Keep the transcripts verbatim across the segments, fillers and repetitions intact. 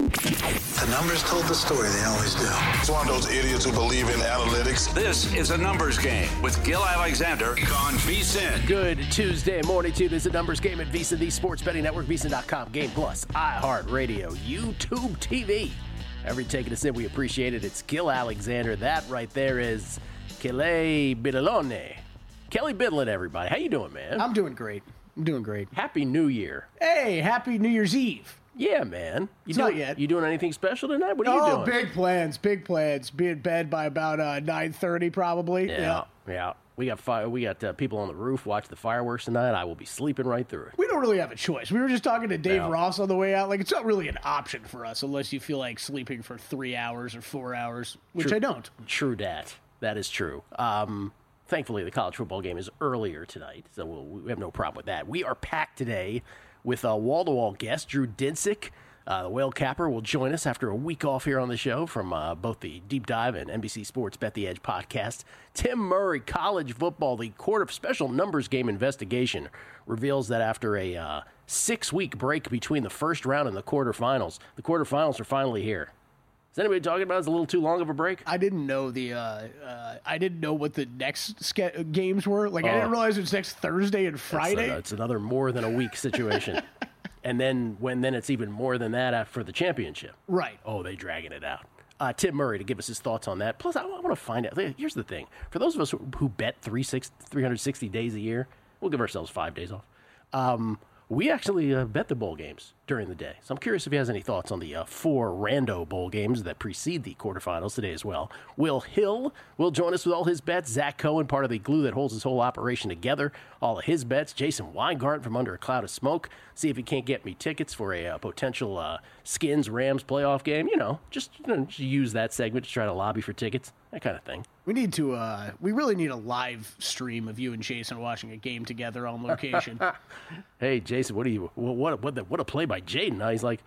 The numbers told the story. They always do. It's one of those idiots who believe in analytics. This is a numbers game with Gil Alexander on VSiN. Good Tuesday morning to you. This is a numbers game at VSiN, the sports betting network, VSiN dot com, Game Plus, iHeartRadio, YouTube T V. Every taking us in, we appreciate it. It's Gil Alexander. That right there is Kelly Bidalone. Kelly Bidlin, everybody. How you doing, man? I'm doing great. I'm doing great. Happy New Year. Hey, happy New Year's Eve. Yeah, man. You It's doing, not yet. You doing anything special tonight? What are oh, you doing? big plans, big plans. Be in bed by about uh, nine thirty probably. Yeah, yeah. We got fire, we got uh, people on the roof watch the fireworks tonight. I will be sleeping right through it. We don't really have a choice. We were just talking to Dave Yeah. Ross on the way out. Like, it's not really an option for us unless you feel like sleeping for three hours or four hours, which True. I don't. True dat. That is true. Um, thankfully, the college football game is earlier tonight, so we'll, we have no problem with that. We are packed today with a wall-to-wall guest, Drew Dinsick. Uh, the Whale Capper will join us after a week off here on the show from uh, both the Deep Dive and N B C Sports Bet the Edge podcast. Tim Murray, college football, the Court of Special Numbers Game investigation reveals that after a uh, six-week break between the first round and the quarterfinals, the quarterfinals are finally here. Is anybody talking about it's a little too long of a break? I didn't know the. Uh, uh, I didn't know what the next ske- games were. Like, I didn't Oh. realize it was next Thursday and Friday. It's, it's another more than a week situation. And then when then it's even more than that after the championship. Right. Oh, they dragging it out. Uh, Tim Murray to give us his thoughts on that. Plus, I want to find out. Here's the thing. For those of us who, who bet three hundred sixty days a year, we'll give ourselves five days off. Um, we actually uh, bet the bowl games during the day. So I'm curious if he has any thoughts on the uh, four rando bowl games that precede the quarterfinals today as well. Will Hill will join us with all his bets. Zach Cohen, part of the glue that holds this whole operation together, all of his bets. Jason Weingarten from Under a Cloud of Smoke. See if he can't get me tickets for a uh, potential uh, Skins-Rams playoff game. You know, just, you know, just use that segment to try to lobby for tickets, that kind of thing. We need to, uh, we really need a live stream of you and Jason watching a game together on location. Hey, Jason, what do you, what, what, what, the, what a play by Jaden. Now he's like,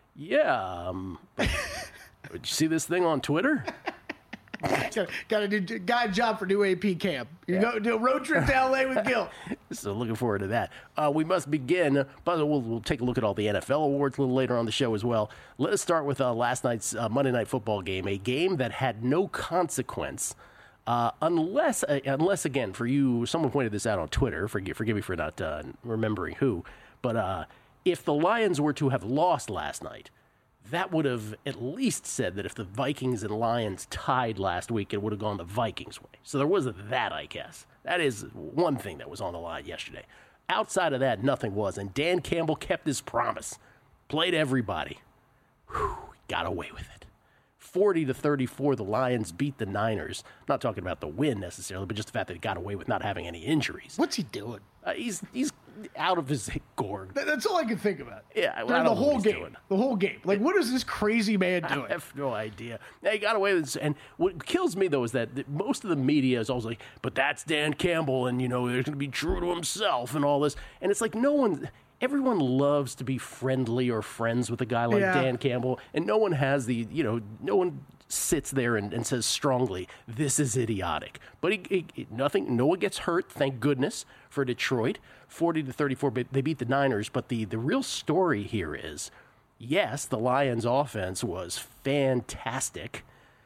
yeah, um, did you see this thing on Twitter? got, got, a new, got a job for new A P camp. You go do a road trip to L A with Gil. So looking forward to that. Uh, we must begin, but we'll, we'll take a look at all the N F L awards a little later on the show as well. Let us start with uh, last night's uh, Monday Night Football game, a game that had no consequence. Uh, unless, uh, unless again, for you, someone pointed this out on Twitter. Forgive, forgive me for not uh, remembering who. But uh, if the Lions were to have lost last night, that would have at least said that if the Vikings and Lions tied last week, it would have gone the Vikings' way. So there was that, I guess. That is one thing that was on the line yesterday. Outside of that, nothing was. And Dan Campbell kept his promise. Played everybody. Whew, got away with it. forty to thirty-four, the Lions beat the Niners. I'm not talking about the win necessarily, but just the fact that he got away with not having any injuries. What's he doing? Uh, he's he's out of his gourd. That- That's all I can think about. Yeah, I During don't know the what whole he's game. doing. The whole game. Like, what is this crazy man I doing? have no idea. He got away with it. And what kills me, though, is that th- most of the media is always like, but that's Dan Campbell, and, you know, he's going to be true to himself and all this. And it's like no one, everyone loves to be friendly or friends with a guy like Yeah. Dan Campbell, and no one has the, you know, no one sits there and, and says strongly, this is idiotic. But he, he, he- nothing, no one gets hurt, thank goodness, for Detroit. forty to thirty-four, but they beat the Niners. But the, the real story here is, yes, the Lions' offense was fantastic,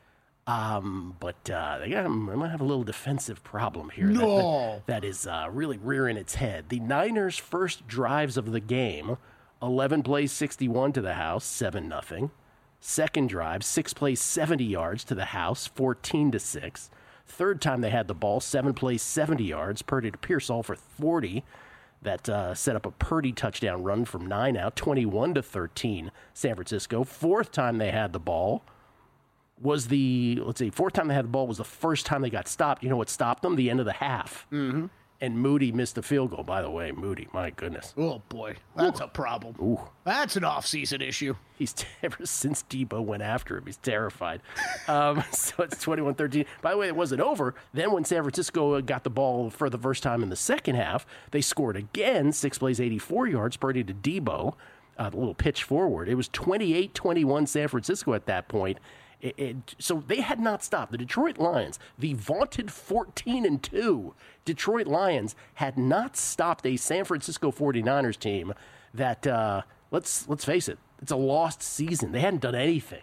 um, but uh, they got, they might have a little defensive problem here. No. That, that is uh, really rearing its head. The Niners' first drives of the game, eleven plays, sixty-one to the house, seven nothing. Second drive, six plays, seventy yards to the house, fourteen to six. Third time they had the ball, seven plays, seventy yards. Purdy to Pearsall for forty. That uh, set up a Purdy touchdown run from nine out, twenty-one to thirteen, San Francisco. Fourth time they had the ball was the, let's see, fourth time they had the ball was the first time they got stopped. You know what stopped them? The end of the half. Mm-hmm. And Moody missed a field goal. By the way, Moody, my goodness. Oh, boy. That's a problem. Ooh. That's an off-season issue. He's ever since Debo went after him, he's terrified. Um, so it's twenty-one thirteen. By the way, it wasn't over. Then when San Francisco got the ball for the first time in the second half, they scored again, six plays, eighty-four yards, Purdy to Debo, uh, the little pitch forward. It was twenty-eight twenty-one San Francisco at that point. It, it, so they had not stopped. The Detroit Lions, the vaunted fourteen and two Detroit Lions, had not stopped a San Francisco forty-niners team that, uh, let's let's face it, It's a lost season. They hadn't done anything.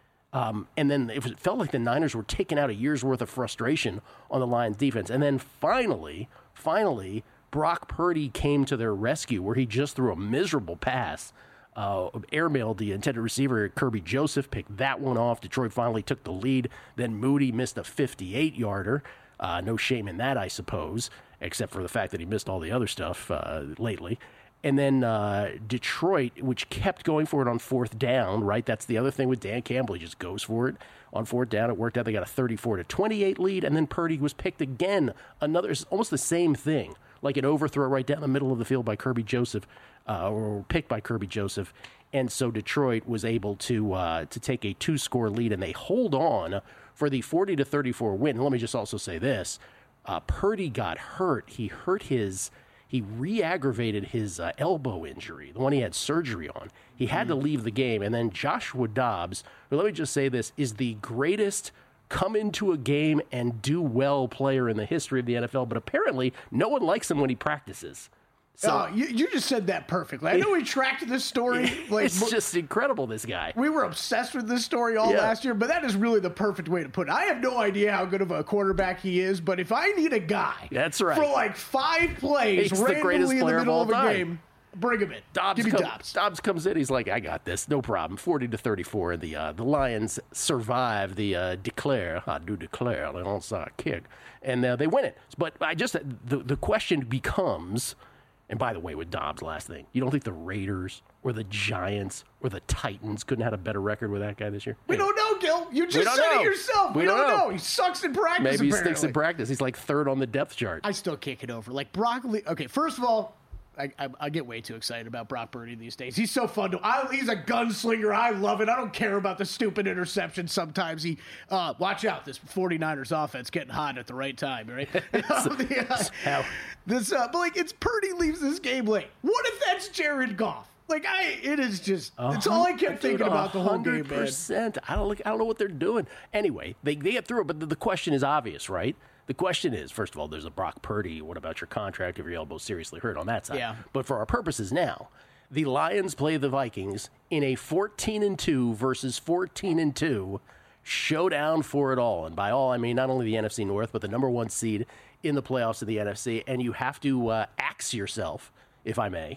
Um, and then it felt like the Niners were taking out a year's worth of frustration on the Lions defense. And then finally, finally, Brock Purdy came to their rescue where he just threw a miserable pass. Uh, airmailed the intended receiver, Kirby Joseph, picked that one off. Detroit finally took the lead. Then Moody missed a fifty-eight-yarder. Uh, no shame in that, I suppose, except for the fact that he missed all the other stuff uh, lately. And then uh, Detroit, which kept going for it on fourth down, right? That's the other thing with Dan Campbell. He just goes for it on fourth down. It worked out. They got a thirty-four to twenty-eight lead, and then Purdy was picked again. Another, it's almost the same thing, like an overthrow right down the middle of the field by Kirby Joseph, uh, or picked by Kirby Joseph. And so Detroit was able to uh, to take a two-score lead, and they hold on for the forty to thirty-four win. And let me just also say this. Uh, Purdy got hurt. He hurt his... He re-aggravated his uh, elbow injury, the one he had surgery on. He had to leave the game. And then Joshua Dobbs, who, let me just say this, is the greatest come into a game and do well player in the history of the N F L. But apparently, no one likes him when he practices. So oh, you, you just said that perfectly. I know we tracked this story. Like, it's just incredible, this guy. We were obsessed with this story all Yeah. last year, but that is really the perfect way to put it. I have no idea how good of a quarterback he is, but if I need a guy That's right. for like five plays He's the randomly greatest in the player of middle all of, a time. game, bring him in. Dobbs, Give me come- Dobbs. Dobbs comes in. He's like, I got this. No problem. forty to thirty-four. And the, uh, the Lions survive the uh, declare. I do declare the onside kick. And uh, they win it. But I just, the, the question becomes, and by the way, with Dobbs, last thing, you don't think the Raiders or the Giants or the Titans couldn't have had a better record with that guy this year? We don't know, Gil. You just don't said know. it yourself. We, We don't, don't know. know. He sucks in practice, Maybe he apparently. stinks in practice. He's like third on the depth chart. I still can't get over. Like, Broccoli. Okay, first of all, I, I, I get way too excited about Brock Purdy these days. He's so fun to. I, he's a gunslinger. I love it. I don't care about the stupid interception. Sometimes he. Uh, watch out, this 49ers offense getting hot at the right time, right? the, uh, How- this, uh, but like, it's Purdy leaves this game late. What if that's Jared Goff? Like, I, it is just. It's all I kept thinking Dude, about the whole game, one man. hundred percent. I don't, look, I don't know what they're doing. Anyway, they, they get through it, but the, the question is obvious, right? The question is, first of all, there's a Brock Purdy. What about your contract if your elbow's seriously hurt on that side? Yeah. But for our purposes now, the Lions play the Vikings in a fourteen and two versus fourteen and two showdown for it all. And by all, I mean not only the N F C North, but the number one seed in the playoffs of the N F C. And you have to uh, axe yourself, if I may,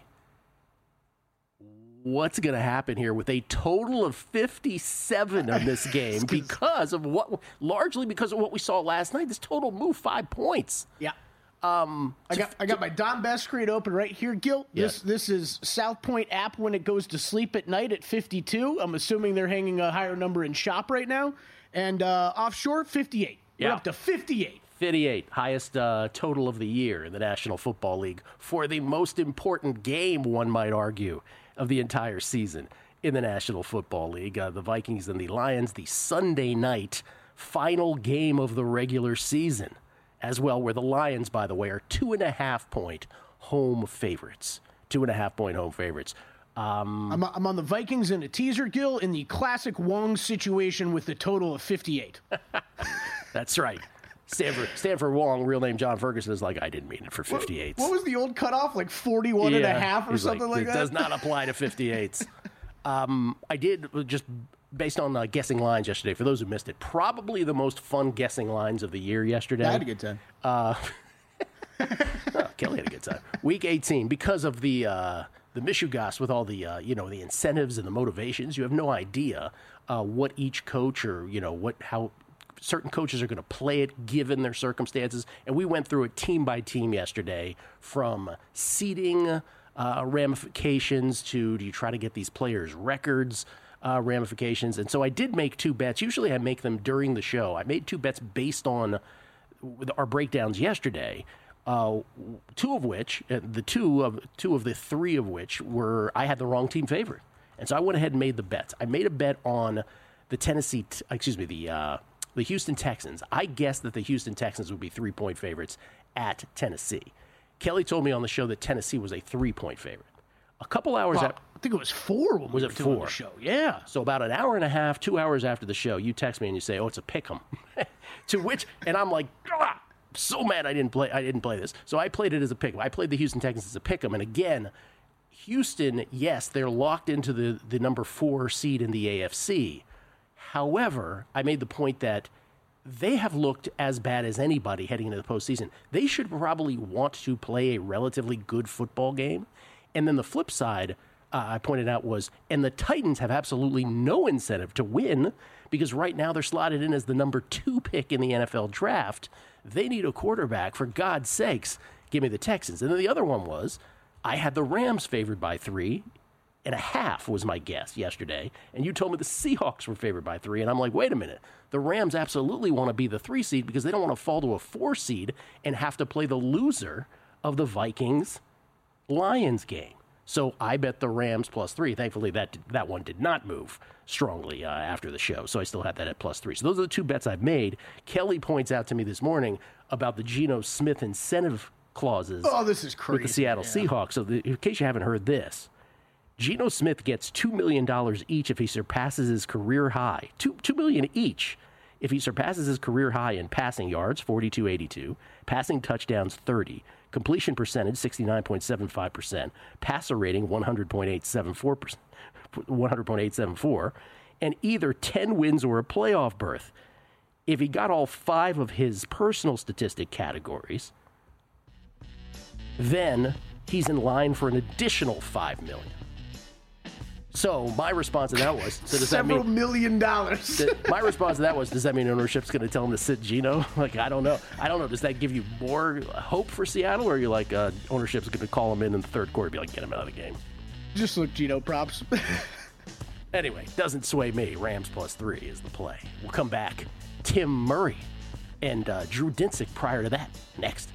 what's going to happen here with a total of fifty-seven on this game because of what, largely because of what we saw last night. This total moved five points. Yeah. Um, I got I got my Don Best screen open right here, Gil. This Yeah. this is South Point app when it goes to sleep at night at fifty-two. I'm assuming they're hanging a higher number in shop right now. And uh, offshore, fifty-eight. We're Yeah. up to fifty-eight. fifty-eight, highest uh, total of the year in the National Football League for the most important game, one might argue, of the entire season in the National Football League. Uh, the Vikings and the Lions, the Sunday night final game of the regular season as well, where the Lions, by the way, are two and a half point home favorites. Two and a half point home favorites. Um, I'm, I'm on the Vikings in a teaser, Gil, in the classic Wong situation with the total of fifty-eight. that's right. Stanford, Stanford Wong, real name John Ferguson, is like, I didn't mean it for What, fifty-eights. what was the old cutoff? Like forty-one and a half or He's something like, it that? does not apply to fifty-eights. um, I did, just based on uh, guessing lines yesterday, for those who missed it, probably the most fun guessing lines of the year yesterday. I had a good time. Uh, oh, Kelly had a good time. Week eighteen, because of the uh, the Michigas with all the uh, you know the incentives and the motivations, you have no idea uh, what each coach or you know what how certain coaches are going to play it given their circumstances. And we went through it team by team yesterday, from seeding uh, ramifications to do you try to get these players' records uh, ramifications. And so I did make two bets. Usually I make them during the show. I made two bets based on our breakdowns yesterday. Uh, two of which, uh, the two of two of the three of which were I had the wrong team favorite, and so I went ahead and made the bets. I made a bet on the Tennessee, t- excuse me, the uh, the Houston Texans. I guessed that the Houston Texans would be three point favorites at Tennessee. Kelly told me on the show that Tennessee was a three point favorite. A couple hours Well, after, I think it was four when Was we it were doing four? the show. Yeah. so about an hour and a half, two hours after the show, you text me and you say, "Oh, it's a pick'em." To which, and I'm like, ah, so mad I didn't play. I didn't play this. So I played it as a pick'em. I played the Houston Texans as a pick'em, and again, Houston, yes, they're locked into the, the number four seed in the A F C. However, I made the point that they have looked as bad as anybody heading into the postseason. They should probably want to play a relatively good football game. And then the flip side, uh, I pointed out, was, and the Titans have absolutely no incentive to win because right now they're slotted in as the number two pick in the N F L draft. They need a quarterback. For God's sakes, give me the Texans. And then the other one was, I had the Rams favored by three and a half was my guess yesterday. And you told me the Seahawks were favored by three. And I'm like, wait a minute. The Rams absolutely want to be the three seed because they don't want to fall to a four seed and have to play the loser of the Vikings-Lions game. So I bet the Rams plus three. Thankfully, that that one did not move strongly uh, after the show, so I still had that at plus three. So those are the two bets I've made. Kelly points out to me this morning about the Geno Smith incentive clauses. Oh, this is crazy. With the Seattle yeah. Seahawks. So the, in case you haven't heard this, Geno Smith gets two million dollars each if he surpasses his career high. Two, two million dollars each if he surpasses his career high in passing yards, forty-two eighty-two, passing touchdowns, thirty, completion percentage, sixty-nine point seven five percent, passer rating, one hundred point eight seven four percent, one hundred point eight seven four, and either ten wins or a playoff berth. If he got all five of his personal statistic categories, then he's in line for an additional five million dollars. So my response to that was, so does Several that mean, million dollars. my response to that was, does that mean ownership's going to tell him to sit Geno? Like, I don't know. I don't know. Does that give you more hope for Seattle, or are you like, uh, ownership's going to call him in in the third quarter and be like, get him out of the game? Just look, Geno props. Anyway, doesn't sway me. Rams plus three is the play. We'll come back. Tim Murray and uh, Drew Dinsick prior to that. Next.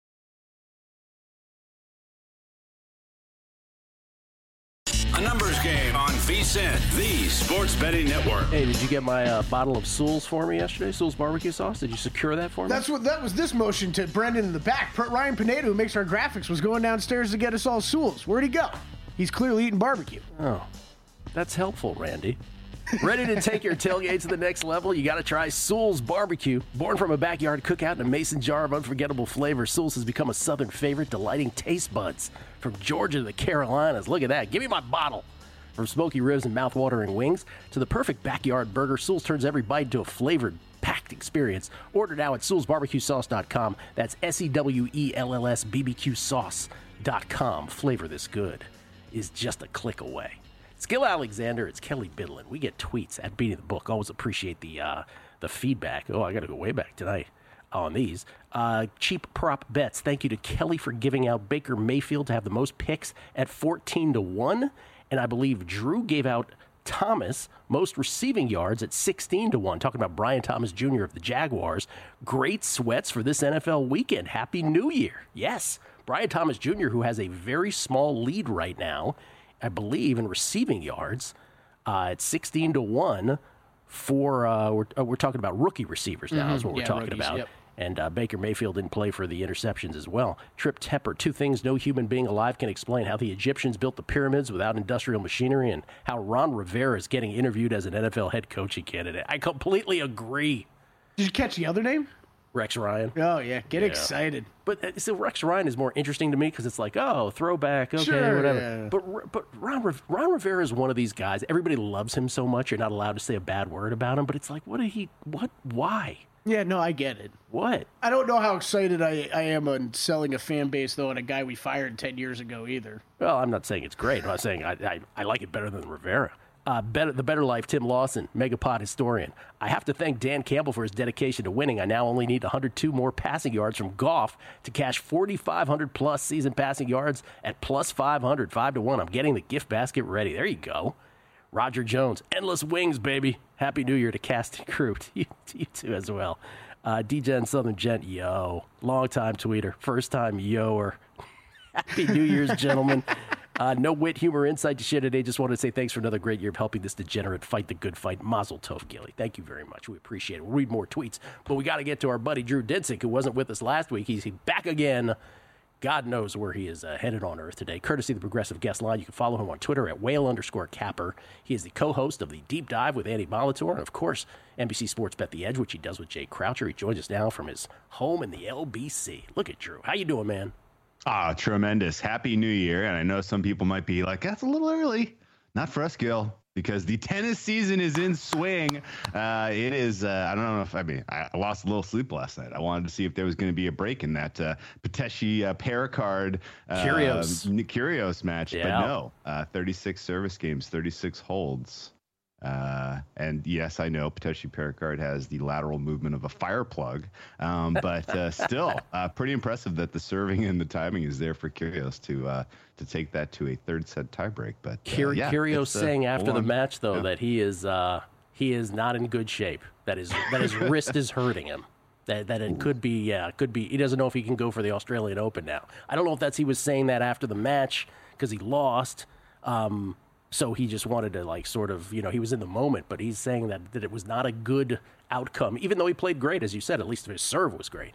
A numbers game on V S I N, the sports betting network. Hey, did you get my uh, bottle of Sewell's for me yesterday? Sewell's barbecue sauce? Did you secure that for me? That's what that was. This motion to Brendan in the back. Ryan Pineda, who makes our graphics, was going downstairs to get us all Sewell's. Where'd he go? He's clearly eating barbecue. Oh, that's helpful, Randy. Ready to take your tailgate to the next level? You got to try Sewell's Barbecue. Born from a backyard cookout in a mason jar of unforgettable flavor, Sewell's has become a southern favorite, delighting taste buds. From Georgia to the Carolinas, look at that. Give me my bottle. From smoky ribs and mouth-watering wings to the perfect backyard burger, Sewell's turns every bite into a flavored, packed experience. Order now at Sewells Barbecue Sauce dot com. That's S E W E L L S B B Q Sauce dot com. Flavor this good is just a click away. It's Gil Alexander. It's Kelly Bidlin. We get tweets at Beating the Book. Always appreciate the uh, the feedback. Oh, I got to go way back tonight on these. Uh, cheap prop bets. Thank you to Kelly for giving out Baker Mayfield to have the most picks at fourteen to one. And I believe Drew gave out Thomas most receiving yards at sixteen to one. Talking about Brian Thomas Junior of the Jaguars. Great sweats for this N F L weekend. Happy New Year. Yes, Brian Thomas Junior, who has a very small lead right now, I believe, in receiving yards uh, at sixteen to one for, uh, we're, uh, we're talking about rookie receivers now, mm-hmm. is what we're yeah, talking rookies, about. Yep. And uh, Baker Mayfield didn't play for the interceptions as well. Trip Tepper, two things no human being alive can explain: how the Egyptians built the pyramids without industrial machinery, and how Ron Rivera is getting interviewed as an N F L head coaching candidate. I completely agree. Did you catch the other name? Rex Ryan. Oh, yeah. Get Yeah. excited. But uh, so Rex Ryan is more interesting to me because it's like, oh, throwback, okay, Sure, whatever. yeah. But but Ron, Riv- Ron Rivera is one of these guys. Everybody loves him so much, you're not allowed to say a bad word about him. But it's like, what did he? What? Why? Yeah, no, I get it. What? I don't know how excited I, I am on selling a fan base, though, on a guy we fired ten years ago either. Well, I'm not saying it's great. I'm not saying I I, I like it better than Rivera. Uh, better, the Better Life, Tim Lawson, Megapod historian. I have to thank Dan Campbell for his dedication to winning. I now only need one hundred two more passing yards from Goff to cash forty-five hundred plus season passing yards at plus five hundred, five to one. I'm getting the gift basket ready. There you go. Roger Jones, endless wings, baby. Happy New Year to cast and crew. To you, to you too as well. Uh, D J and Southern Gent, yo. Long time tweeter, first time yoer. Happy New Year's, gentlemen. Uh, no wit, humor, insight to share today. Just wanted to say thanks for another great year of helping this degenerate fight the good fight. Mazel tov, Gilly. Thank you very much. We appreciate it. We'll read more tweets, but we got to get to our buddy Drew Dinsick, who wasn't with us last week. He's back again. God knows where he is uh, headed on Earth today. Courtesy of the Progressive Guest Line, you can follow him on Twitter at whale underscore capper. He is the co-host of the Deep Dive with Andy Molitor, and of course, N B C Sports Bet the Edge, which he does with Jay Croucher. He joins us now from his home in the L B C. Look at Drew. How you doing, man? Ah, tremendous. Happy New Year. And I know some people might be like, that's a little early. Not for us, Gil, because the tennis season is in swing. Uh, it is, uh, I don't know if, I mean, I lost a little sleep last night. I wanted to see if there was going to be a break in that uh, Pateshi uh, Paracard uh, Kyrgios. Kyrgios match. Yeah. But no, uh, thirty-six service games, thirty-six holds. Uh, and yes, I know Pateshi Paracard has the lateral movement of a fire plug, um, but uh, still uh, pretty impressive that the serving and the timing is there for Kyrgios to uh, to take that to a third set tiebreak. But uh, Kyr- yeah, Kyrgios it's, uh, saying after the on. match though Yeah. that he is uh, he is not in good shape. That is that his wrist is hurting him. That that it could be yeah could be. He doesn't know if he can go for the Australian Open now. I don't know if that's he was saying that after the match because he lost. Um, So he just wanted to, like, sort of, you know, he was in the moment, but he's saying that, that it was not a good outcome, even though he played great, as you said. At least his serve was great.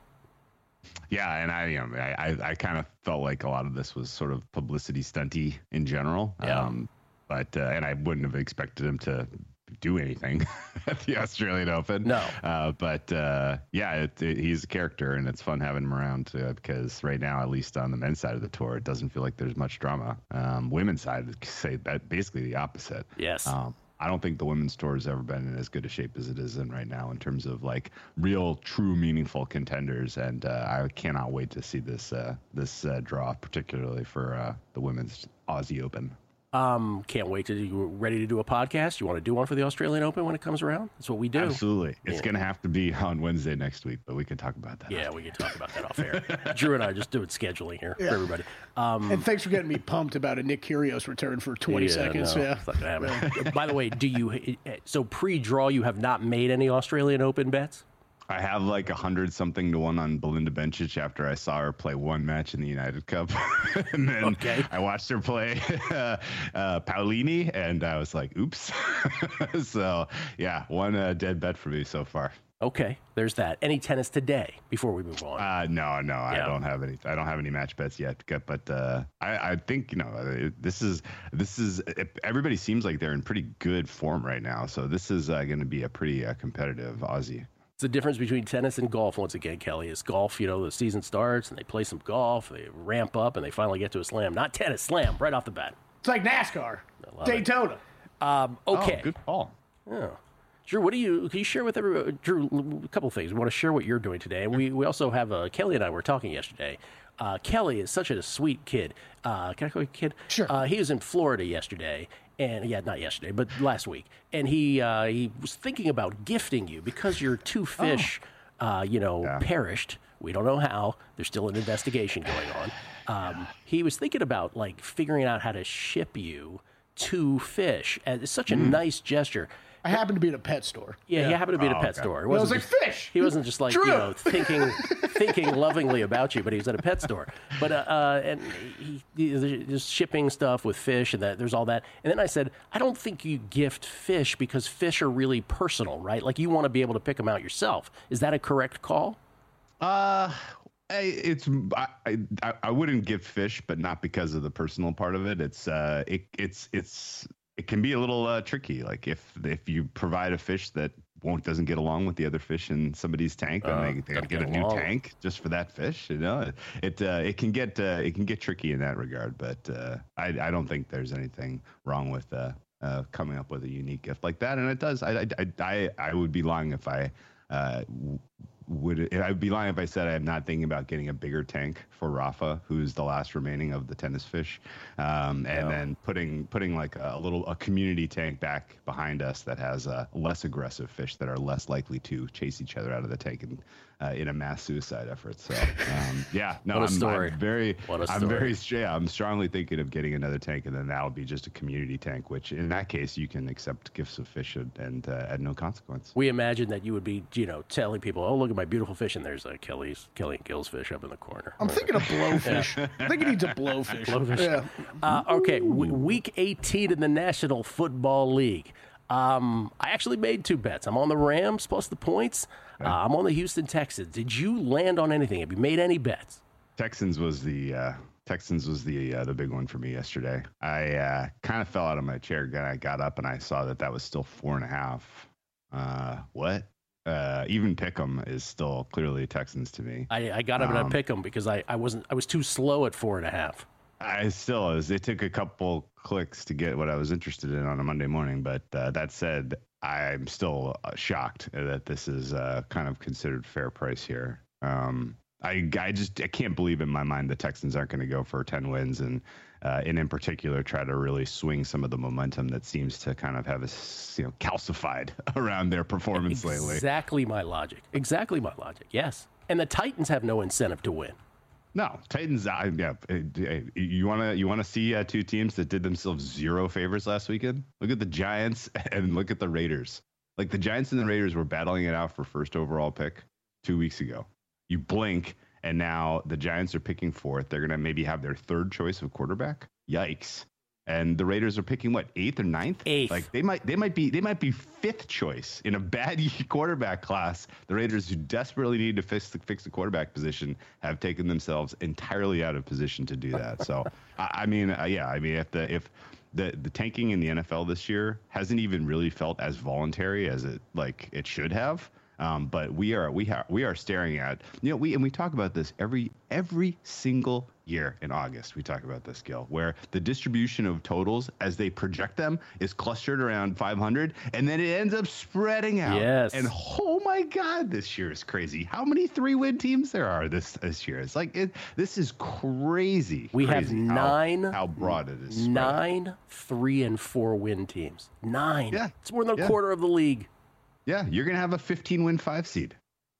Yeah, and I, you know, I, I, I kind of felt like a lot of this was sort of publicity stunty in general. Yeah. Um, but uh, and I wouldn't have expected him to do anything at the Australian Open. No. Uh, but uh, yeah, it, it, he's a character, and it's fun having him around uh, because right now, at least on the men's side of the tour, it doesn't feel like there's much drama. Um, women's side, say that basically the opposite. Yes. Um, I don't think the women's tour has ever been in as good a shape as it is in right now in terms of like real, true, meaningful contenders, and uh, I cannot wait to see this uh, this uh, draw, particularly for uh, the women's Aussie Open. Um, can't wait to you ready to do a podcast. You want to do one for the Australian Open when it comes around? That's what we do. Absolutely. It's Yeah. going to have to be on Wednesday next week, but we can talk about that. Yeah, we can talk about that off air. Drew and I are just doing scheduling here for everybody. Um, And thanks for getting me pumped about a Nick Kyrgios return for twenty yeah, seconds. no, Yeah. it's not gonna happen. By the way, do you so pre-draw you have not made any Australian Open bets? I have like a hundred something to one on Belinda Bencic after I saw her play one match in the United Cup, and then Okay. I watched her play uh, uh, Paolini, and I was like, "Oops!" So yeah, one uh, dead bet for me so far. Okay, there's that. Any tennis today before we move on? Uh, no, no, I Yeah. don't have any. I don't have any match bets yet. But uh, I, I think you know it- this is this is everybody seems like they're in pretty good form right now. So this is uh, going to be a pretty uh, competitive Aussie. It's the difference between tennis and golf, once again, Kelly. Is golf, you know, the season starts and they play some golf, they ramp up, and they finally get to a slam. Not tennis, slam, right off the bat. It's like NASCAR, love it. Daytona. Um, okay. Oh, good call. Yeah. Drew, what do you, can you share with everybody, Drew, a couple things. We want to share what you're doing today. And we, we also have, uh, Kelly and I were talking yesterday. Uh, Kelly is such a sweet kid. Uh, can I call you kid? Sure. Uh, he was in Florida yesterday. And yeah, not yesterday, but last week. And he uh, he was thinking about gifting you because your two fish, uh, you know, Yeah. perished. We don't know how. There's still an investigation going on. Um, he was thinking about like figuring out how to ship you two fish. And it's such a nice gesture. I happened to be at a pet store. Yeah, he happened to be at a Oh, pet okay. store. It I was wasn't like, just- fish. He wasn't just like Drew. you know thinking thinking lovingly about you, but he was at a pet store. But uh, uh and he, he there's shipping stuff with fish and that there's all that. And then I said, I don't think you gift fish because fish are really personal, right? Like you want to be able to pick them out yourself. Is that a correct call? Uh, I, it's I, I I wouldn't give fish, but not because of the personal part of it. It's uh it it's it's it can be a little uh, tricky. Like if if you provide a fish that won't doesn't get along with the other fish in somebody's tank, then Uh, they, they gotta doesn't get a get new along. tank just for that fish. You know, it uh, it can get uh, it can get tricky in that regard. But uh, I I don't think there's anything wrong with uh, uh coming up with a unique gift like that. And it does. I I I I, I would be lying if I uh. W- Would I'd be lying if I said I'm not thinking about getting a bigger tank for Rafa, who's the last remaining of the tennis fish, um, and then putting putting like a, little a community tank back behind us that has uh, less aggressive fish that are less likely to chase each other out of the tank in, uh, in a mass suicide effort. So um, yeah, no, What a I'm, story. I'm very, What a I'm story. very, yeah, I'm strongly thinking of getting another tank, and then that'll be just a community tank, which in that case you can accept gifts of fish and, and uh, at no consequence. We imagine that you would be, you know, telling people, "Oh, look at my beautiful fish," and there's a Kelly's Kelly and Gill's fish up in the corner. I'm thinking of blowfish. I think he needs a blowfish. Blowfish. Yeah. Uh, okay, w- week eighteen in the National Football League. Um, I actually made two bets. I'm on the Rams plus the points. Uh, I'm on the Houston Texans. Did you land on anything? Have you made any bets? Texans was the uh, Texans was the uh, the big one for me yesterday. I uh, kind of fell out of my chair. Then I got up and I saw that that was still four and a half. Uh, what? Uh, even Pick'em is still clearly Texans to me. I, I got him um, to Pick'em because I, I wasn't I was too slow at four and a half. I still is. It took a couple clicks to get what I was interested in on a Monday morning. But uh, that said, I'm still uh, shocked that this is uh, kind of considered fair price here. Um, I I just I can't believe in my mind the Texans aren't going to go for ten wins and. Uh, and in particular, try to really swing some of the momentum that seems to kind of have a, you know, calcified around their performance exactly lately. Exactly my logic. Exactly my logic. Yes. And the Titans have no incentive to win. No, Titans. I, yeah, you want to you want to see uh, two teams that did themselves zero favors last weekend? Look at the Giants and look at the Raiders. Like the Giants and the Raiders were battling it out for first overall pick two weeks ago. You blink. And now the Giants are picking fourth. They're going to maybe have their third choice of quarterback. Yikes. And the Raiders are picking what, eighth or ninth? Eighth. Like they might they might be they might be fifth choice in a bad quarterback class. The Raiders, who desperately need to fix the, fix the quarterback position, have taken themselves entirely out of position to do that. So I, I mean, uh, yeah, I mean if the if the the tanking in the N F L this year hasn't even really felt as voluntary as it like it should have. Um, but we are we have we are staring at you know we and we talk about this every every single year in August. We talk about this, Gil, where the distribution of totals as they project them is clustered around five hundred, and then it ends up spreading out. Yes. And oh my God, this year is crazy. How many three-win teams there are this this year? It's like it. This is crazy. We crazy have nine. How, how broad it is. Nine three and four win teams. Nine. Yeah. It's more than a yeah. quarter of the league. Yeah, you're going to have a fifteen-win five seed.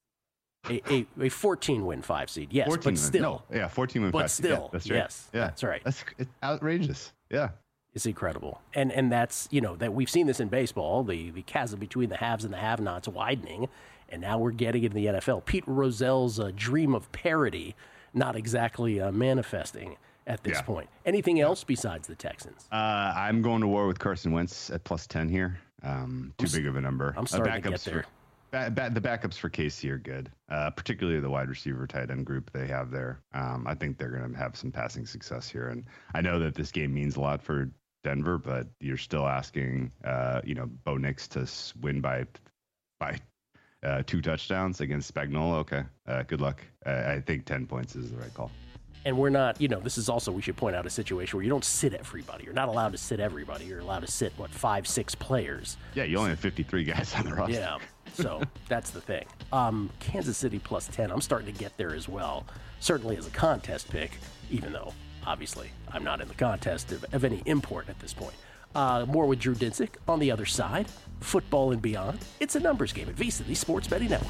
A, a, a fourteen-win five seed, yes, but win, still. No, yeah, fourteen-win but five still, seed. Yeah, that's right. Yes, yeah. that's right. That's it's outrageous. Yeah. It's incredible. And and that's, you know, that we've seen this in baseball, the, the chasm between the haves and the have-nots widening, and now we're getting it in the N F L. Pete Rozelle's uh, dream of parity not exactly uh, manifesting at this yeah. point. Anything else besides the Texans? Uh, I'm going to war with Carson Wentz at plus ten here. Um, too I'm, big of a number. I'm starting uh, to get there. For, ba- ba- the backups for K C are good, uh, particularly the wide receiver tight end group they have there. Um, I think they're going to have some passing success here. And I know that this game means a lot for Denver, but you're still asking, uh, you know, Bo Nix to win by by uh, two touchdowns against Spagnuolo. Okay, uh, good luck. Uh, I think ten points is the right call. And we're not, you know, this is also, we should point out, a situation where you don't sit everybody. You're not allowed to sit everybody. You're allowed to sit, what, five, six players. Yeah, you only have fifty-three guys on the roster. Yeah, so that's the thing. Um, Kansas City plus ten, I'm starting to get there as well. Certainly as a contest pick, even though, obviously, I'm not in the contest of, of any import at this point. Uh, more with Drew Dinsick on the other side. Football and beyond. It's a numbers game at VSiN, the Sports Betting Network.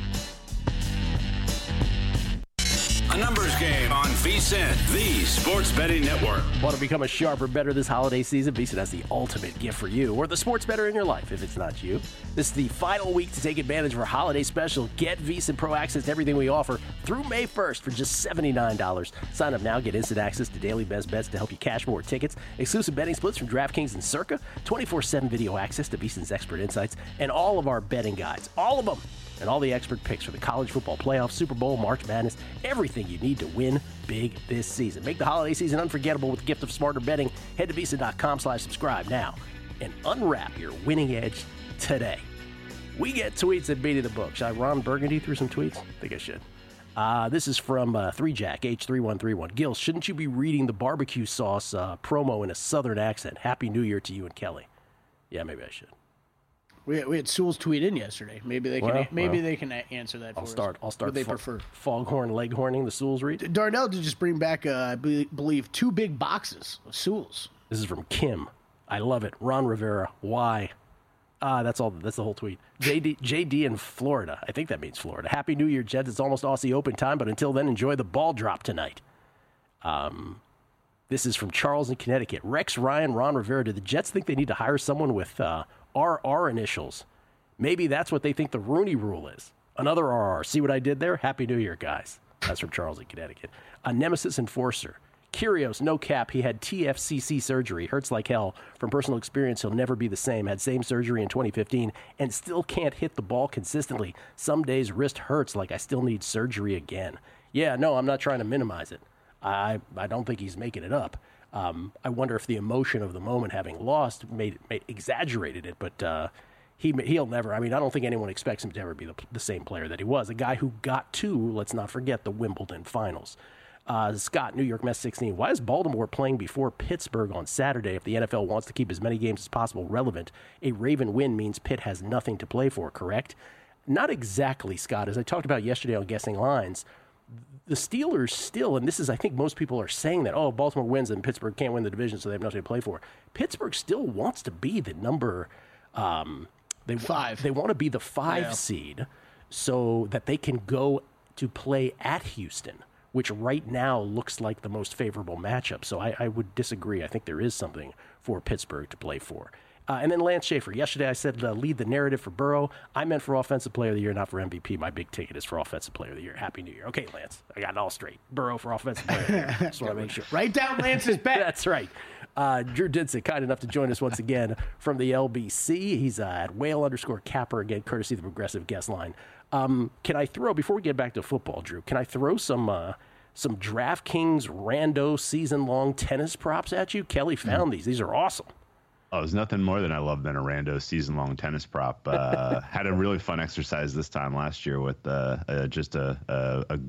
A numbers game on VSiN, the Sports Betting Network. Want to become a sharper better this holiday season? VSiN has the ultimate gift for you, or the sports better in your life if it's not you. This is the final week to take advantage of our holiday special. Get VSiN Pro access to everything we offer through May first for just seventy-nine dollars. Sign up now, get instant access to daily best bets to help you cash more tickets, exclusive betting splits from DraftKings and Circa, twenty-four seven video access to VSiN's expert insights, and all of our betting guides. All of them! And all the expert picks for the college football playoffs, Super Bowl, March Madness, everything you need to win big this season. Make the holiday season unforgettable with the gift of smarter betting. Head to VSiN.com slash subscribe now and unwrap your winning edge today. We get tweets at Beating the Book. Should I Ron Burgundy through some tweets? I think I should. Uh, this is from uh, three Jack, H three one three one. Gil, shouldn't you be reading the barbecue sauce uh, promo in a southern accent? Happy New Year to you and Kelly. Yeah, maybe I should. We had, we had Sewell's tweet in yesterday. Maybe they can well, maybe well, they can answer that. For I'll start. us. I'll start. What they fo- prefer foghorn, leghorning the Sewell's read. Darnell did just bring back, uh, I be- believe, two big boxes of Sewell's. This is from Kim. I love it. Ron Rivera. Why? Ah, that's all. That's the whole tweet. J D, J D in Florida. I think that means Florida. Happy New Year, Jets. It's almost Aussie Open time, but until then, enjoy the ball drop tonight. Um, this is from Charles in Connecticut. Rex Ryan, Ron Rivera. Do the Jets think they need to hire someone with uh, R R initials? Maybe that's what they think the Rooney Rule is. Another R R. See what I did there? Happy New Year, guys. That's from Charles in Connecticut. A Nemesis Enforcer. Kyrgios, no cap. He had T F C C surgery. Hurts like hell. From personal experience, he'll never be the same. Had same surgery in twenty fifteen and still can't hit the ball consistently. Some days wrist hurts like I still need surgery again. Yeah, no, I'm not trying to minimize it. I I don't think he's making it up. Um, I wonder if the emotion of the moment, having lost, made, made exaggerated it, but... Uh, he he'll never. I mean, I don't think anyone expects him to ever be the, the same player that he was. A guy who got to, let's not forget, the Wimbledon finals. Uh, Scott, New York Mets sixteen. Why is Baltimore playing before Pittsburgh on Saturday if the N F L wants to keep as many games as possible relevant? A Raven win means Pitt has nothing to play for, correct? Not exactly, Scott. As I talked about yesterday on Guessing Lines, the Steelers still, and this is, I think most people are saying that, oh, Baltimore wins and Pittsburgh can't win the division, so they have nothing to play for. Pittsburgh still wants to be the number um, they, five. They want to be the five yeah. seed so that they can go to play at Houston, which right now looks like the most favorable matchup. So I, I would disagree. I think there is something for Pittsburgh to play for. Uh, and then Lance Schaefer. Yesterday I said uh, lead the narrative for Burrow. I meant for Offensive Player of the Year, not for M V P. My big ticket is for Offensive Player of the Year. Happy New Year. Okay, Lance. I got it all straight. Burrow for Offensive Player of the Year. Just want to make sure. Write down Lance's bet. That's right. Uh, Drew Dinsick, kind enough to join us once again from the L B C. He's uh, at whale underscore capper, again, courtesy of the Progressive Guest Line. Um, can I throw, before we get back to football, Drew, can I throw some... Uh, Some DraftKings rando season-long tennis props at you? Kelly found these. These are awesome. Oh, there's nothing more than I love than a rando season-long tennis prop. Uh, had a really fun exercise this time last year with uh, uh, just a, a, a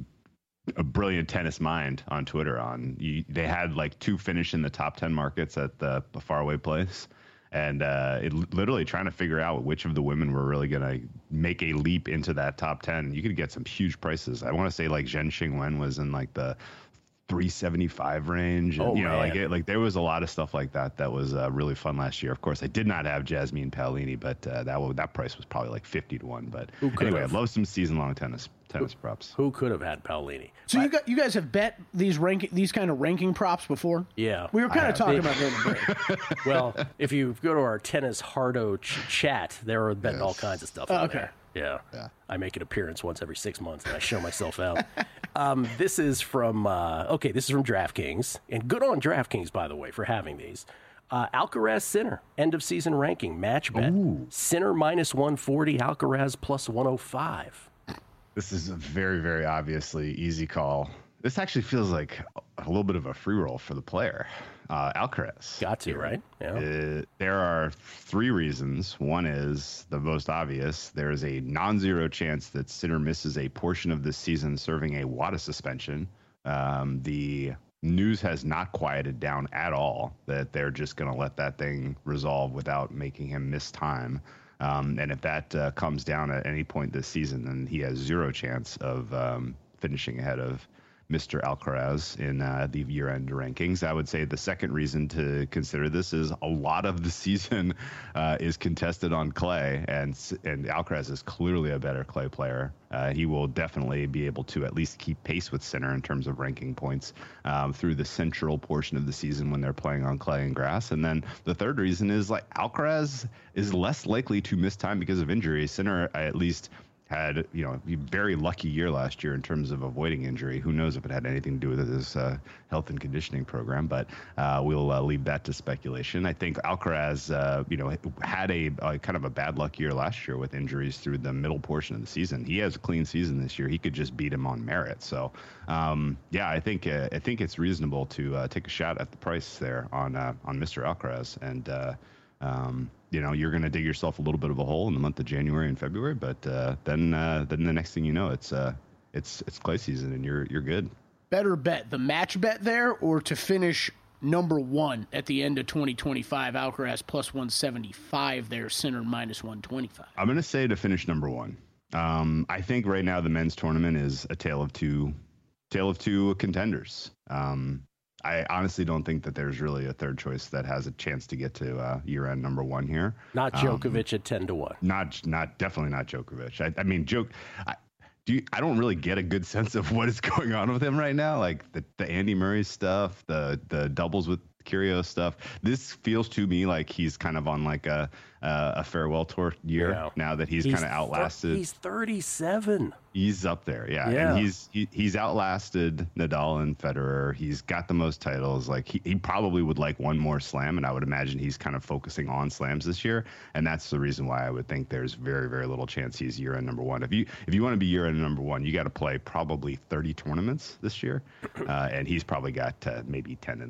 a brilliant tennis mind on Twitter. On you, they had like two finish in the top ten markets at the, the faraway place. And uh, it literally trying to figure out which of the women were really going to make a leap into that top ten. You could get some huge prices. I want to say like Zheng Xingwen was in like the three seventy-five range. And, oh, you know, man. like it, like there was a lot of stuff like that that was uh, really fun last year. Of course, I did not have Jasmine Paolini, but uh, that w- that price was probably like fifty to one. But anyway, I love some season long tennis tennis props. Who could have had Paolini? So you got you guys have bet these rank these kind of ranking props before? Yeah. We were kind I of have. talking They- about during the break. Well, if you go to our tennis hardo ch- chat, there are betting all kinds of stuff. Oh, on okay. there. Yeah. yeah. I make an appearance once every six months and I show myself out. um, this is from, uh, okay, this is from DraftKings. And good on DraftKings, by the way, for having these. Uh, Alcaraz Sinner, end of season ranking, match bet. Ooh. Sinner minus one forty, Alcaraz plus one oh five. This is a very, very obviously easy call. This actually feels like a little bit of a free roll for the player, uh, Alcaraz. Got to, right? Yeah. Uh, there are three reasons. One is the most obvious. There is a non-zero chance that Sinner misses a portion of this season serving a WADA suspension. Um, the news has not quieted down at all that they're just going to let that thing resolve without making him miss time. Um, and if that uh, comes down at any point this season, then he has zero chance of um, finishing ahead of Mister Alcaraz in uh, the year-end rankings. I would say the second reason to consider this is a lot of the season uh, is contested on clay, and and Alcaraz is clearly a better clay player. Uh, he will definitely be able to at least keep pace with Sinner in terms of ranking points um, through the central portion of the season when they're playing on clay and grass. And then the third reason is like Alcaraz is less likely to miss time because of injury. Sinner, at least, had, you know, a very lucky year last year in terms of avoiding injury. Who knows if it had anything to do with his uh, health and conditioning program, but uh, we'll uh, leave that to speculation. I think Alcaraz, uh, you know, had a, a kind of a bad luck year last year with injuries through the middle portion of the season. He has a clean season this year. He could just beat him on merit. So, um, yeah, I think uh, I think it's reasonable to uh, take a shot at the price there on uh, on Mister Alcaraz. And uh, um, you know, you're going to dig yourself a little bit of a hole in the month of January and February, but uh, then uh, then the next thing you know, it's uh, it's it's clay season and you're you're good. Better bet the match bet there, or to finish number one at the end of twenty twenty-five, Alcaraz plus one seventy-five there, Sinner minus one twenty-five. I'm going to say to finish number one. Um, I think right now the men's tournament is a tale of two, tale of two contenders. Um, I honestly don't think that there's really a third choice that has a chance to get to uh, year-end number one here. Not Djokovic um, at ten to one. Not, not definitely not Djokovic. I, I mean, Djok. I, do you, I don't really get a good sense of what is going on with him right now. Like the, the Andy Murray stuff, the the doubles with Kyrgios stuff. This feels to me like he's kind of on like a uh, a farewell tour year yeah. now that he's, he's kind of outlasted. Th- he's thirty-seven. He's up there, yeah. yeah. And he's he, he's outlasted Nadal and Federer. He's got the most titles. Like he, he probably would like one more slam, and I would imagine he's kind of focusing on slams this year. And that's the reason why I would think there's very, very little chance he's year-end number one. If you if you want to be year-end number one, you got to play probably thirty tournaments this year, uh, and he's probably got uh, maybe ten in them.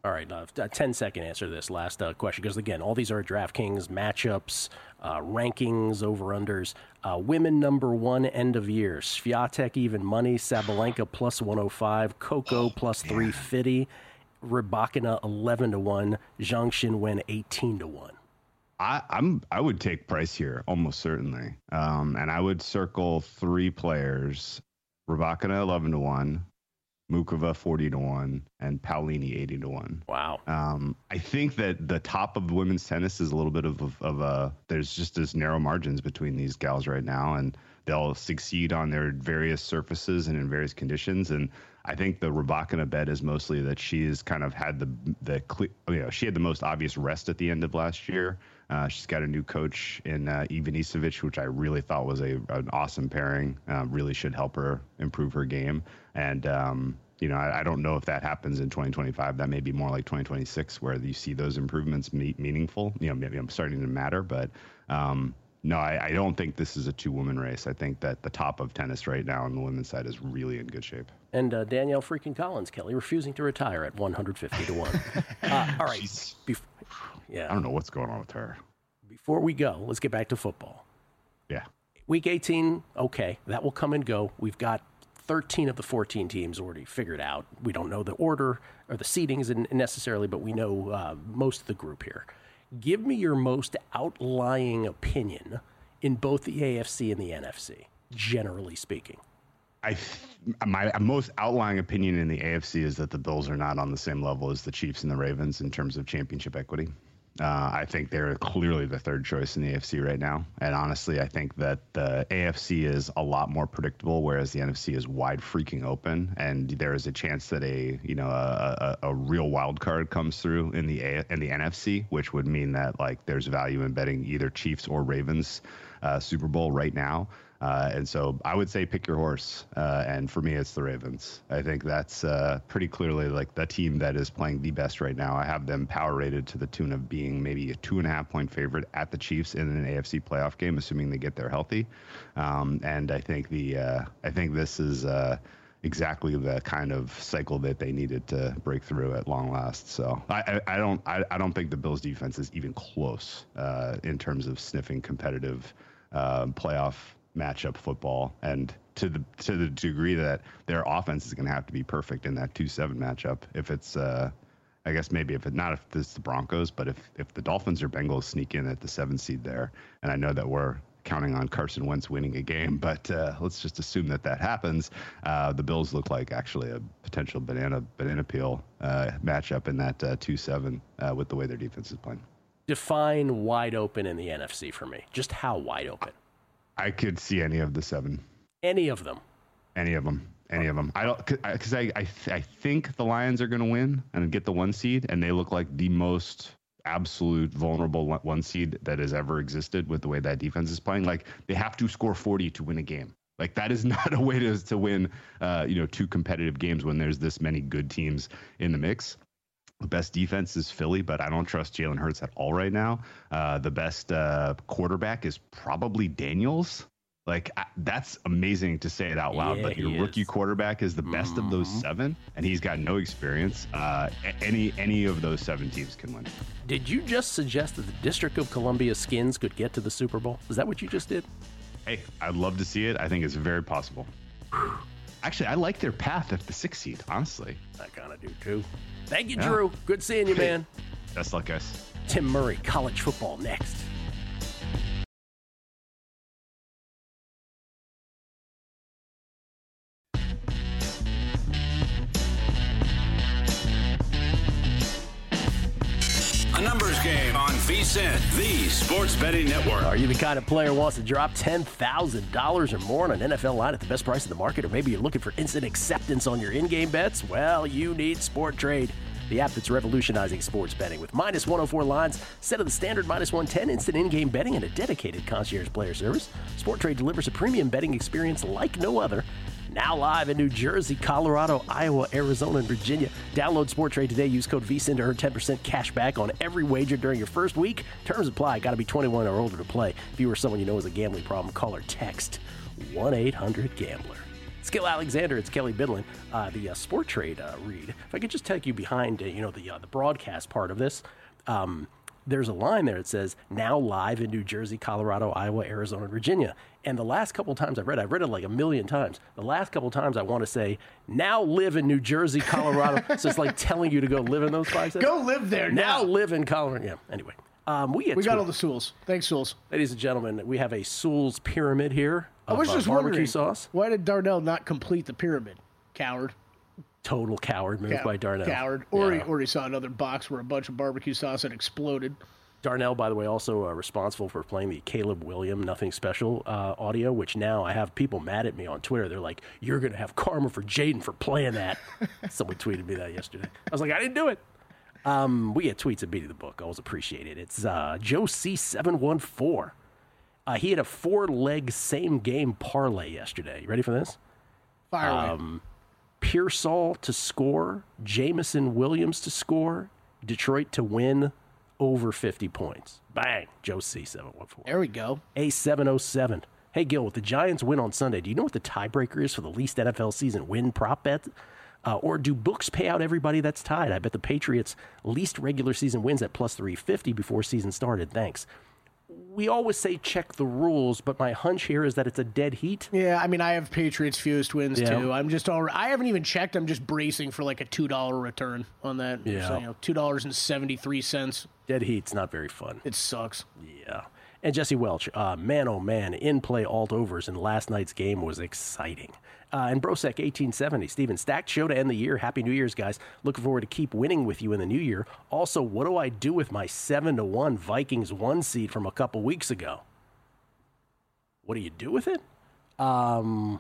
All right, uh, a ten-second answer to this last uh, question, because, again, all these are DraftKings matchups, uh, rankings, over-unders. Uh, women number one end of year, Swiatek even money, Sabalenka plus one oh five, Coco oh, plus man. three fifty, Rybakina eleven to one, Zhang Xinwen eighteen to one. I, I'm I would take Price here almost certainly, um, and I would circle three players: Rybakina eleven to one, Mukova forty to one, and Paolini eighty to one. Wow. Um, I think that the top of women's tennis is a little bit of of, of a there's just this narrow margins between these gals right now, and they'll succeed on their various surfaces and in various conditions. And I think the Rybakina bet is mostly that she's kind of had the the you know she had the most obvious rest at the end of last year. Uh, she's got a new coach in uh, Ivanisevic, which I really thought was a an awesome pairing. Uh, really should help her improve her game. And um, you know, I, I don't know if that happens in twenty twenty-five. That may be more like twenty twenty-six, where you see those improvements meet meaningful. You know, maybe I'm starting to matter, but. Um, No, I, I don't think this is a two-woman race. I think that the top of tennis right now on the women's side is really in good shape. And uh, Danielle freaking Collins, Kelly, refusing to retire at one hundred fifty to one. uh, all right. Bef- yeah. I don't know what's going on with her. Before we go, let's get back to football. Yeah. Week eighteen, okay, that will come and go. We've got thirteen of the fourteen teams already figured out. We don't know the order or the seedings necessarily, but we know uh, most of the group here. Give me your most outlying opinion in both the A F C and the N F C, generally speaking. I my most outlying opinion in the A F C is that the Bills are not on the same level as the Chiefs and the Ravens in terms of championship equity. Uh, I think they're clearly the third choice in the A F C right now. And honestly, I think that the A F C is a lot more predictable, whereas the N F C is wide freaking open. And there is a chance that a, you know, a, a, a real wild card comes through in the A- in the N F C, which would mean that like there's value in betting either Chiefs or Ravens uh, Super Bowl right now. Uh, and so I would say pick your horse. Uh, and for me, it's the Ravens. I think that's uh, pretty clearly like the team that is playing the best right now. I have them power rated to the tune of being maybe a two and a half point favorite at the Chiefs in an A F C playoff game, assuming they get there healthy. Um, and I think the uh, I think this is uh, exactly the kind of cycle that they needed to break through at long last. So I, I, I don't I, I don't think the Bills defense is even close uh, in terms of sniffing competitive uh, playoff matchup football, and to the to the degree that their offense is going to have to be perfect in that two seven matchup. If it's, uh, I guess maybe if it not if it's the Broncos, but if if the Dolphins or Bengals sneak in at the seven seed there, and I know that we're counting on Carson Wentz winning a game, but uh, let's just assume that that happens. Uh, the Bills look like actually a potential banana banana peel uh, matchup in that uh, two seven uh, with the way their defense is playing. Define wide open in the N F C for me. Just how wide open? I could see any of the seven. Any of them? Any of them. Any of them. I don't because I I, I think the Lions are going to win and get the one seed, and they look like the most absolute vulnerable one seed that has ever existed with the way that defense is playing. Like they have to score forty to win a game. Like that is not a way to to win, uh, you know, two competitive games when there's this many good teams in the mix. The best defense is Philly, but I don't trust Jalen Hurts at all right now. Uh, the best uh, quarterback is probably Daniels. Like I, that's amazing to say it out loud, yeah, but your rookie is. quarterback is the best mm-hmm. of those seven, and he's got no experience. Uh, any any of those seven teams can win. Did you just suggest that the District of Columbia Skins could get to the Super Bowl? Is that what you just did? Hey, I'd love to see it. I think it's very possible. Actually, I like their path at the sixth seed, honestly. I kind of do too. Thank you, yeah. Drew. Good seeing you, man. Best luck, guys. Tim Murray, college football next. A numbers game on VSiN, the sports betting network. Are you the kind of player who wants to drop ten thousand dollars or more on an N F L line at the best price in the market? Or maybe you're looking for instant acceptance on your in-game bets? Well, you need Sport Trade, the app that's revolutionizing sports betting. With minus one oh four lines, set of the standard minus one ten, instant in-game betting, and a dedicated concierge player service, Sport Trade delivers a premium betting experience like no other. Now live in New Jersey, Colorado, Iowa, Arizona, and Virginia. Download Sport Trade today. Use code VSiN to earn ten percent cash back on every wager during your first week. Terms apply. Got to be twenty-one or older to play. If you or someone you know has a gambling problem, call or text one eight hundred gambler. Skill Alexander, it's Kelly Bidlin, uh, the uh, Sport Trade uh, read. If I could just take you behind, uh, you know, the uh, the broadcast part of this. Um, there's a line there that says, now live in New Jersey, Colorado, Iowa, Arizona, and Virginia. And the last couple times I've read it, I've read it like a million times. The last couple times I want to say, now live in New Jersey, Colorado. So it's like telling you to go live in those five states. Go live there now. now. live in Colorado. Yeah, anyway. Um, we get we got to, all the Sewells. Thanks, Sewells. Ladies and gentlemen, we have a Sewell's pyramid here of I was just uh, barbecue wondering, sauce. why did Darnell not complete the pyramid? Coward. Total coward move Cow- by Darnell. Coward. Or, Yeah. he, or he saw another box where a bunch of barbecue sauce had exploded. Darnell, by the way, also uh, responsible for playing the Caleb William Nothing Special uh, audio, which now I have people mad at me on Twitter. They're like, you're going to have karma for Jaden for playing that. Someone tweeted me that yesterday. I was like, I didn't do it. Um, we get tweets at Beating the Book. Always appreciate it. It's uh, Joe C seven one four. Uh, he had a four-leg same-game parlay yesterday. You ready for this? Fire away. Um, Pearsall to score, Jamison Williams to score, Detroit to win over fifty points. Bang. Joe C seven one four. There we go. A seven oh seven. Hey, Gil, with the Giants win on Sunday, do you know what the tiebreaker is for the least N F L season win prop bet? Uh, or do books pay out everybody that's tied? I bet the Patriots' least regular season wins at plus three fifty before season started. Thanks. We always say check the rules, but my hunch here is that it's a dead heat. Yeah, I mean, I have Patriots fewest wins Yeah. too. I'm just all. I haven't even checked. I'm just bracing for like a two dollar return on that. Yeah. So, you know, two dollars and seventy three cents. Dead heat's not very fun. It sucks. Yeah. And Jesse Welch, uh, man, oh man, in-play alt-overs in last night's game was exciting. Uh, and Brosec eighteen seventy, Steven, stacked show to end the year. Happy New Year's, guys. Looking forward to keep winning with you in the new year. Also, what do I do with my seven to one Vikings one seed from a couple weeks ago? What do you do with it? Um...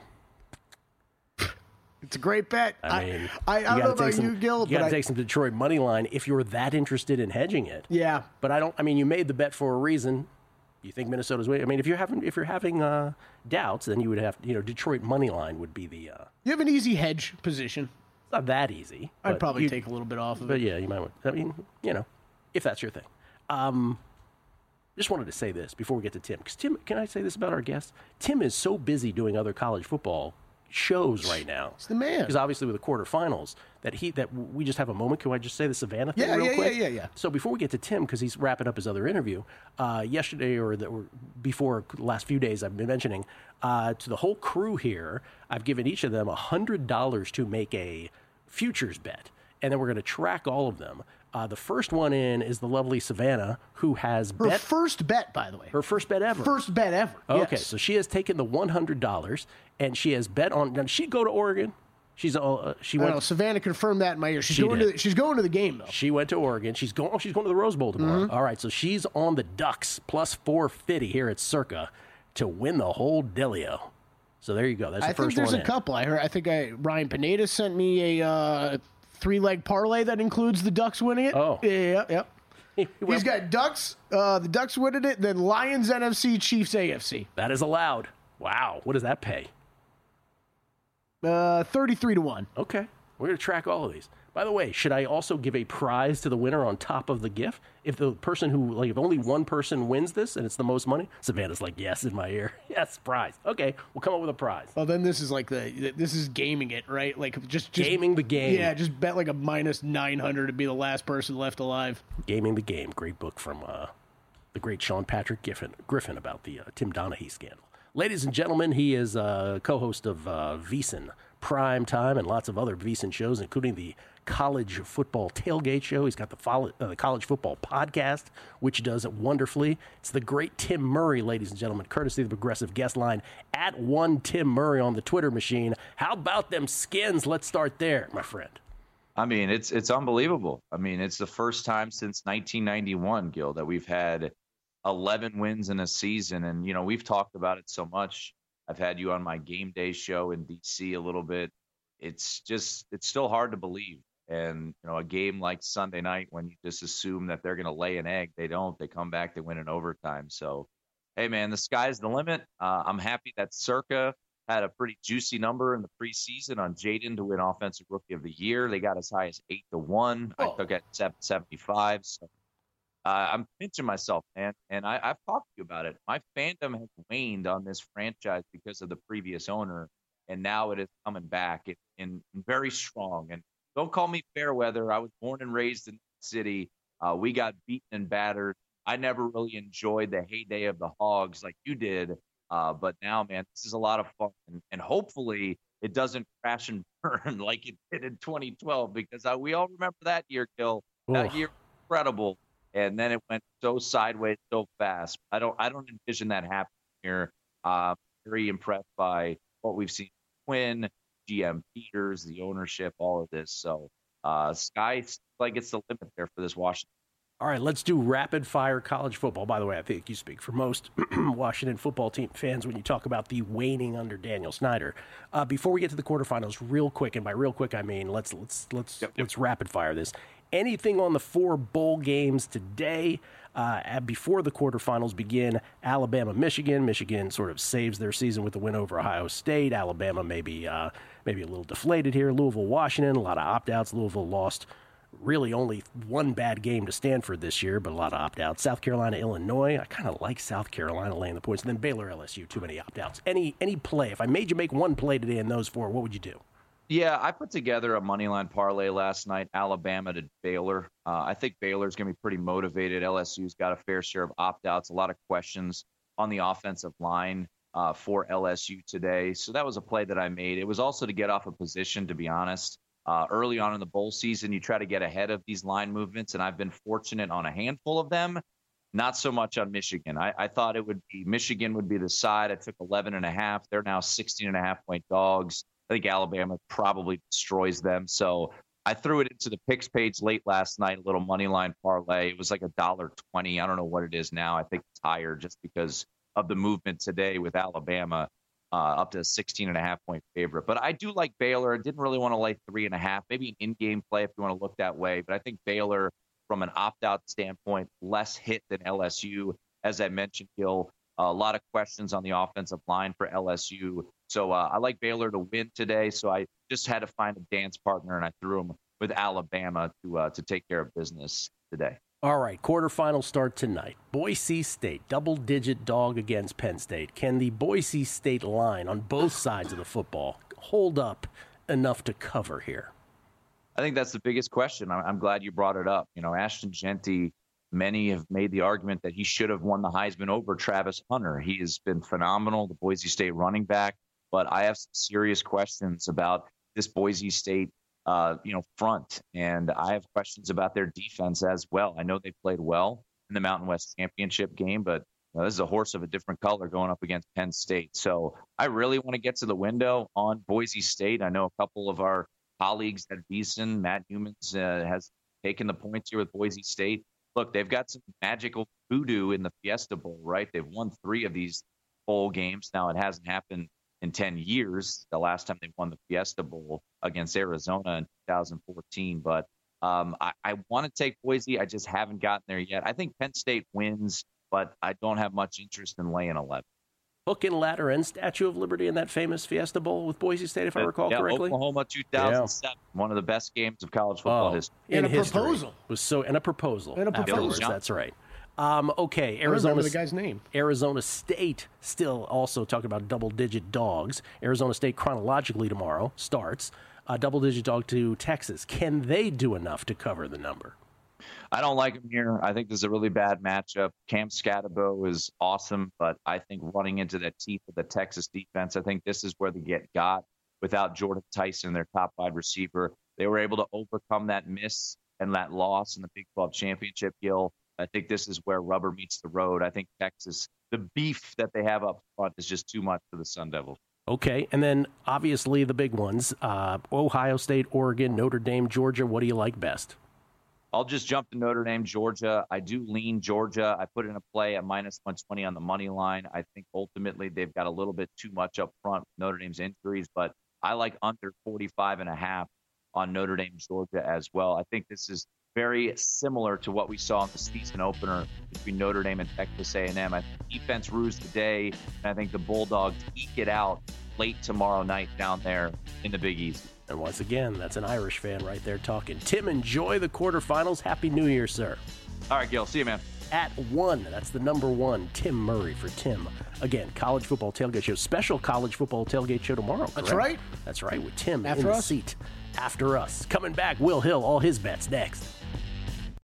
It's a great bet. I mean, I, I, I don't know about some, you, Gil, you but got to I, take some Detroit money line if you're that interested in hedging it. yeah, But I don't. I mean, you made the bet for a reason. You think Minnesota's way? I mean, if you're having if you're having uh, doubts, then you would have. You know, Detroit money line would be the. Uh, you have an easy hedge position. it's not that easy. I'd but probably you- take a little bit off of But it. yeah, you might. want- I mean, you know, if that's your thing. Um, just wanted to say this before we get to Tim, because Tim, can I say this about our guest? Tim is so busy doing other college football shows right now. He's the man. Because obviously with the quarterfinals, that he that we just have a moment. Can I just say the Savannah thing Yeah, real yeah, quick? yeah, yeah, yeah. So before we get to Tim, because he's wrapping up his other interview, uh, yesterday or, the, or before the last few days I've been mentioning, uh, to the whole crew here, I've given each of them one hundred dollars to make a futures bet. And then we're going to track all of them. Uh, the first one in is the lovely Savannah, who has Her bet first bet, by the way. her first bet ever. first bet ever. Okay, yes. so she has taken the one hundred dollars and she has bet on. Now, she'd go to Oregon. She's uh, she I don't went. know. Savannah confirmed that in my ear. She's She going did. to. The, she's going to the game though. She went to Oregon. She's going. Oh, she's going to the Rose Bowl tomorrow. Mm-hmm. All right, so she's on the Ducks plus four fifty here at Circa to win the whole dealio. So there you go. That's the I think first there's one a in. couple. I heard. I think I Ryan Pineda sent me a uh, three leg parlay that includes the Ducks winning it. Oh. yeah, yeah. Well, He's got Ducks, uh, the Ducks winning it, then Lions N F C, Chiefs A F C. that is allowed. Wow, what does that pay? Uh, thirty-three to one. Okay, we're going to track all of these. By the way, should I also give a prize to the winner on top of the gift? If the person who, like, if only one person wins this and it's the most money, Savannah's like, yes, in my ear. Yes, prize. Okay, we'll come up with a prize. Well, then this is like the this is gaming it, right? Like just, just Gaming the game. Yeah, just bet like a minus nine hundred to be the last person left alive. Gaming the Game, great book from uh, the great Sean Patrick Griffin, Griffin about the uh, Tim Donaghy scandal. Ladies and gentlemen, he is uh, co-host of uh, VEASAN Prime Time and lots of other VEASAN shows, including the College Football Tailgate Show. He's got the, follow, uh, the College Football Podcast, which does it wonderfully. It's the great Tim Murray, ladies and gentlemen, courtesy of the Progressive Guest Line, at one Tim Murray on the Twitter machine. How about them Skins? Let's start there, my friend. I mean, it's it's unbelievable. I mean, it's the first time since nineteen ninety-one, Gil, that we've had eleven wins in a season. And, you know, we've talked about it so much. I've had you on my game day show in D C a little bit. It's just, it's still hard to believe. And, you know, a game like Sunday night, when you just assume that they're going to lay an egg, they don't. They come back, they win in overtime. So, hey, man, the sky's the limit. Uh, I'm happy that Circa had a pretty juicy number in the preseason on Jaden to win Offensive Rookie of the Year. They got as high as eight to one. Oh. I took at seven seventy-five. So uh, I'm pinching myself, man. And I, I've talked to you about it. My fandom has waned on this franchise because of the previous owner. and now it is coming back and very strong. And don't call me fair weather. I was born and raised in the city. Uh, we got beaten and battered. I never really enjoyed the heyday of the Hogs like you did. Uh, but now, man, this is a lot of fun. And, and hopefully it doesn't crash and burn like it did in twenty twelve, because uh, we all remember that year, Gil. That year, incredible. And then it went so sideways so fast. I don't I don't envision that happening here. Uh, very impressed by what we've seen. Quinn, G M Peters, the ownership, all of this. So uh, sky like it's the limit there for this Washington. All right, let's do rapid fire college football. By the way, I think you speak for most Washington football team fans when you talk about the waning under Daniel Snyder. Uh, before we get to the quarterfinals, real quick, and by real quick I mean let's let's let's yep, yep. let's rapid fire this. Anything on the four bowl games today uh, before the quarterfinals begin? Alabama, Michigan. Michigan sort of saves their season with the win over Ohio State. Alabama maybe uh, maybe a little deflated here. Louisville, Washington, a lot of opt-outs. Louisville lost really only one bad game to Stanford this year, but a lot of opt-outs. South Carolina, Illinois. I kind of like South Carolina laying the points. And then Baylor, L S U, too many opt-outs. Any, any play, if I made you make one play today in those four, what would you do? Yeah, I put together a moneyline parlay last night, Alabama to Baylor. Uh, I think Baylor's going to be pretty motivated. L S U's got a fair share of opt-outs, a lot of questions on the offensive line uh, for L S U today. So that was a play that I made. It was also to get off a position, to be honest. Uh, early on in the bowl season, you try to get ahead of these line movements, and I've been fortunate on a handful of them. Not so much on Michigan. I, I thought it would be Michigan would be the side. I took eleven and a half. They're now sixteen and a half point dogs. I think Alabama probably destroys them. So I threw it into the picks page late last night, a little money line parlay. It was like a dollar twenty. I don't know what it is now. I think it's higher just because of the movement today with Alabama uh, up to a sixteen and a half point favorite. But I do like Baylor. I didn't really want to lay three and a half, maybe an in-game play if you want to look that way. But I think Baylor, from an opt-out standpoint, less hit than L S U. As I mentioned, Gil, a lot of questions on the offensive line for L S U. So uh, I like Baylor to win today. So I just had to find a dance partner, and I threw him with Alabama to uh, to take care of business today. All right, quarterfinals start tonight. Boise State, double-digit dog against Penn State. Can the Boise State line on both sides of the football hold up enough to cover here? I think that's the biggest question. I'm glad you brought it up. You know, Ashton Jeanty, many have made the argument that he should have won the Heisman over Travis Hunter. He has been phenomenal, the Boise State running back. But I have some serious questions about this Boise State, uh, you know, front, and I have questions about their defense as well. I know they played well in the Mountain West Championship game, but you know, this is a horse of a different color going up against Penn State. So I really want to get to the window on Boise State. I know a couple of our colleagues at VSiN, Matt Humans, uh, has taken the points here with Boise State. Look, they've got some magical voodoo in the Fiesta Bowl, right? They've won three of these bowl games. Now, it hasn't happened in ten years, the last time they won the Fiesta Bowl against Arizona in two thousand fourteen. But um, I, I want to take Boise. I just haven't gotten there yet. I think Penn State wins, but I don't have much interest in laying eleven. Hook and ladder and Statue of Liberty in that famous Fiesta Bowl with Boise State, if I recall yeah, correctly. Oklahoma two thousand seven, yeah. One of the best games of college football oh, history. And a history. proposal. Was so and a proposal. And a proposal. Afterwards. That's right. Um, okay, I Arizona. remember the guy's name. Arizona State still also talking about double-digit dogs. Arizona State chronologically tomorrow starts a double-digit dog to Texas. Can they do enough to cover the number? I don't like him here. I think this is a really bad matchup. Cam Scatabo is awesome, but I think running into the teeth of the Texas defense, I think this is where they get got without Jordan Tyson, their top wide receiver. They were able to overcome that miss and that loss in the Big twelve championship, Gil. I think this is where rubber meets the road. I think Texas, the beef that they have up front is just too much for the Sun Devils. Okay, and then obviously the big ones, uh, Ohio State, Oregon, Notre Dame, Georgia. What do you like best? I'll just jump to Notre Dame, Georgia. I do lean Georgia. I put in a play at minus one twenty on the money line. I think ultimately they've got a little bit too much up front with Notre Dame's injuries, but I like under forty-five and a half on Notre Dame, Georgia as well. I think this is very similar to what we saw in the season opener between Notre Dame and Texas A and M. I think defense rules the day, and I think the Bulldogs eke it out late tomorrow night down there in the Big East. And once again, that's an Irish fan right there talking. Tim, enjoy the quarterfinals. Happy New Year, sir. All right, Gil. See you, man. at one. That's the number one, Tim Murray for Tim. Again, College Football Tailgate Show. Special College Football Tailgate Show tomorrow. That's correct? right. That's right, with Tim After in the us. seat. After us. Coming back, Will Hill, all his bets next.